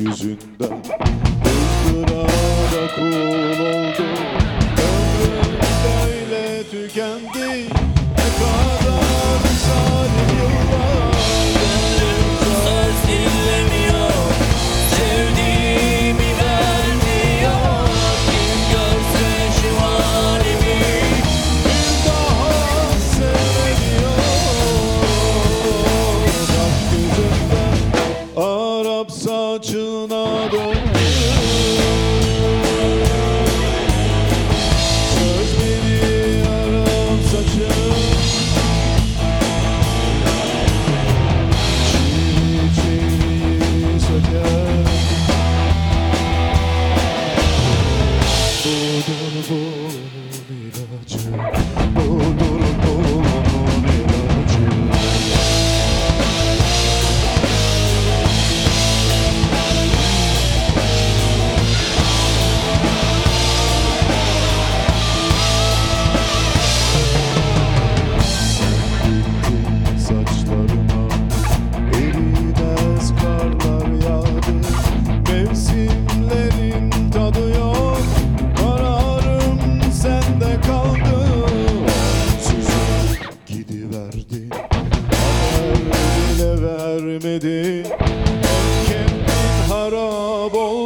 yüzünden ızdıraba kul oldum. Ömrüm böyle tükendi. Ne kadar zalim yıllar. Söz dinlemiyor, sevdiğimi vermiyor. Kim görse şu halimi Bir daha sevmiyor. Kaş gözümden Arap saçına döndü. Sözleri Arap saçı. Çivi çivi söker. Budur bunun ilacı. Budur bunun ilacı. Saçlarıma erimez karlar yağdı. Mevsimlerin tadı yok, kararım sende kaldı. Ansızın gidiverdin, haber bile vermedin. Kendin harap oldun.